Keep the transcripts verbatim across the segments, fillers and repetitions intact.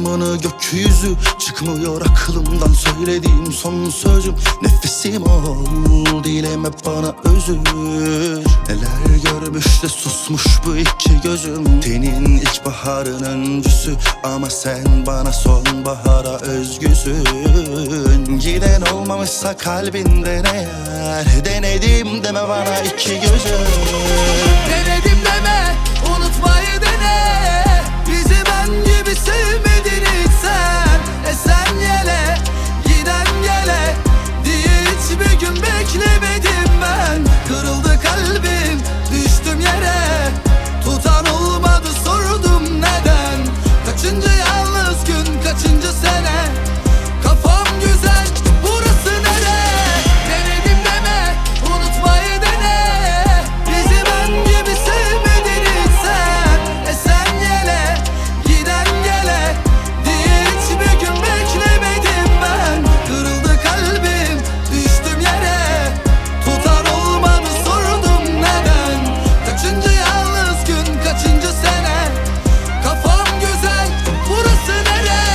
anlamını gökyüzü. Çıkmıyor aklımdan söylediğim son sözüm. Nefesim ol, dileme bana özür. Neler görmüş de susmuş bu iki gözüm. Tenin ilkbaharın öncüsü ama sen bana sonbahara özgüsün. Giden olmamışsa kalbinden eğer, denedim deme bana iki gözüm. Denedim deme, unutmayı dene. Bizi ben gibi sevmedin hiç sen. Esen yele, giden gele diye hiçbir gün beklemedim ben. Kırıldı kalbim, düştüm yere. Tutan olmadı, sordum neden. Kaçıncı yalnız gün, kaçıncı sene. Kafam güzel, burası nere? Denedim deme, unutmayı dene. Bizi ben gibi sevmedin hiç sen. Esen yele, giden gele diye hiçbir gün beklemedim ben. Kırıldı kalbim, düştüm yere. Tutan olmadı, sordum neden. Kaçıncı yalnız gün, kaçıncı sene. Kafam güzel, burası nere?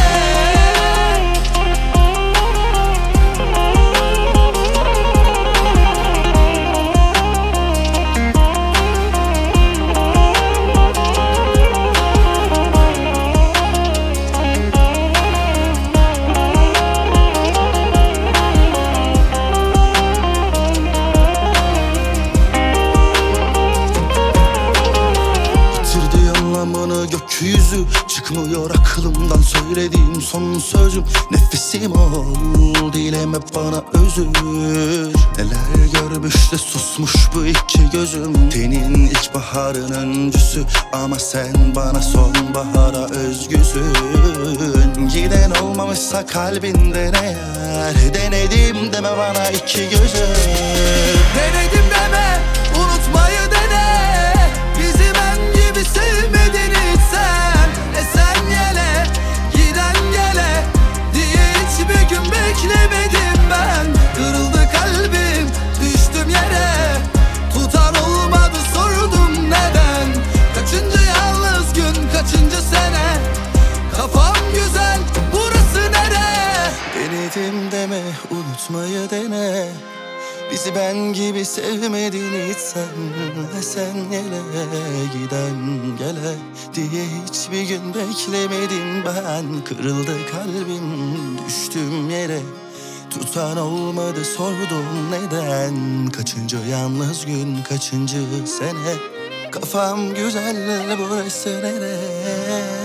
Yitirdi anlamını gökyüzü. Çıkmıyor aklımdan söylediğim son sözüm. Nefesim ol, dileme bana özür. Neler görmüş de susmuş bu iki gözüm. Tenin ilkbaharın öncüsü ama sen bana sonbahara özgüsün. Giden olmamışsa kalbinden eğer, denedim deme bana iki gözüm. Denedim deme, unutmayı dene. Bizi ben gibi sevmedin hiç sen. Esen yele, giden gele diye hiçbir gün beklemedim ben. Kırıldı kalbim, düştüm yere. Tutan olmadı, sordum neden. Kaçıncı yalnız gün, kaçıncı sene. Kafam güzel, burası nere? Denedim deme, unutmayı dene. Bizi ben gibi sevmedin hiç sen. Sen yele, giden gele diye hiçbir gün beklemedim ben. Kırıldı kalbim, düştüm yere. Tutan olmadı, sordum neden. Kaçıncı yalnız gün, kaçıncı sene. Kafam güzel, burası nere?